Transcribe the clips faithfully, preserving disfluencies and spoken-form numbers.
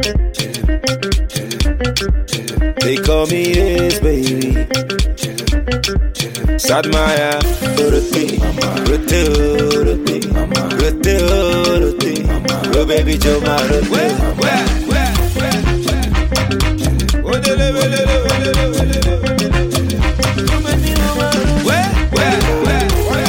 They call me Ace, baby. Sadmaya, Dorothy, Dorothy, Dorothy, Dorothy, Dorothy. Oh baby, Joe, my Dorothy. Where, where, where, where, where? Oh, dele, dele, dele, dele, dele. Where, where, where?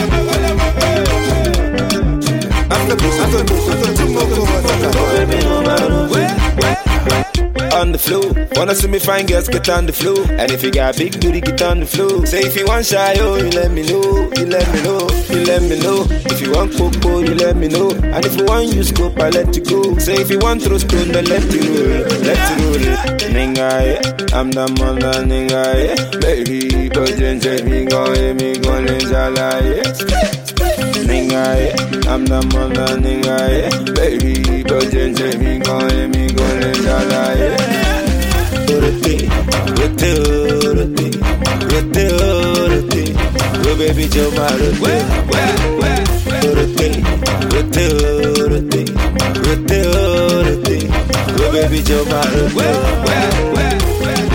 After this, after this, after two more go. Where, where? On the floor, wanna see me fine girls get on the floor. And if you got big booty, get on the floor. Say if you want shy, oh, you let me know, you let me know, you let me know. If you want cocoa, you let me know. And if you want use scope, I let you go. Say if you want throw stone, then let you roll, let you roll. Nigga, yeah, I'm the mother, nigga, yeah. Baby, but then say me go, me go, jala, yeah. Nigga, yeah, I'm the mother, nigga, yeah. Baby, but then say me go, me go, jala, yeah. Dorothy, Dorothy, Dorothy, Dorothy, Dorothy. Oh baby, Joe, my Dorothy. Where, where, where? Dorothy, Dorothy, Dorothy, Dorothy, Dorothy. Oh baby, Joe, my Dorothy. Where, where, where, where?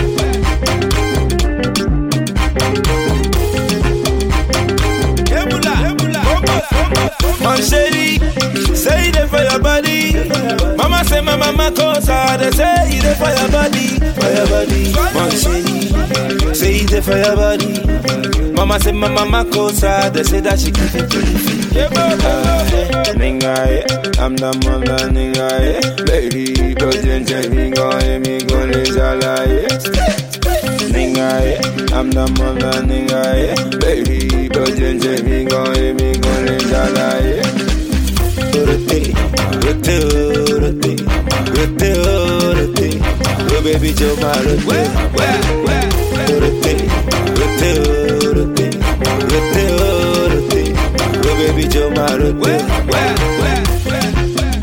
Ebula, Ebula, Man Shady, say it for your body. Mama say my mama cause her, they say it for your body, for your body. Man Shady, say it for your body. Mama say my mama cause her, they say that she give it to me. Uh, nigga, yeah, I'm the mother, nigga, yeah. Baby, but then tell me go, me go, jala, yeah. Nigga, yeah, I'm the mother, nigga, yeah. Baby, but then tell me go, me go, jala, yeah. Dorothy, Dorothy, Dorothy, Dorothy, Dorothy. Oh baby, Joe, my Dorothy. Where, where, where? Dorothy, Dorothy, Dorothy, Dorothy, Dorothy. Oh baby, Joe, my Dorothy. Where, where, where, where?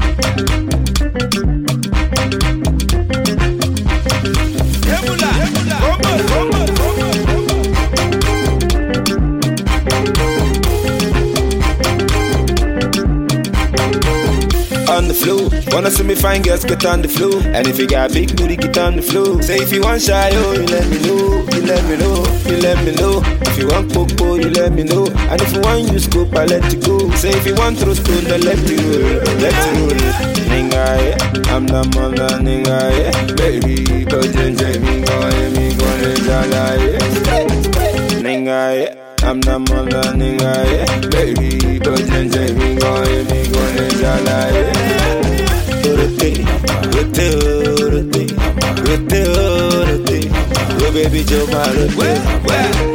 Ebula, Ebula, Rombo, Rombo, on the floor, wanna see me fine girls get on the floor. And if you got big booty, get on the floor. Say if you want shy, oh, you let me know, you let me know, you let me know. If you want cocoa, you let me know. And if you want use scope, I let you go. Say if you want throw stone, then let you roll, let you roll. Nigga, yeah, I'm the mother, nigga, yeah. Baby, but then tell me go, me go, jala, yeah. Nigga, yeah. I'm the mother, nigga, yeah. Baby, but then tell me go, me go, jala, yeah. Dorothy, Dorothy, Dorothy, Dorothy, Dorothy. Oh baby, Joe, my Dorothy. Where, where?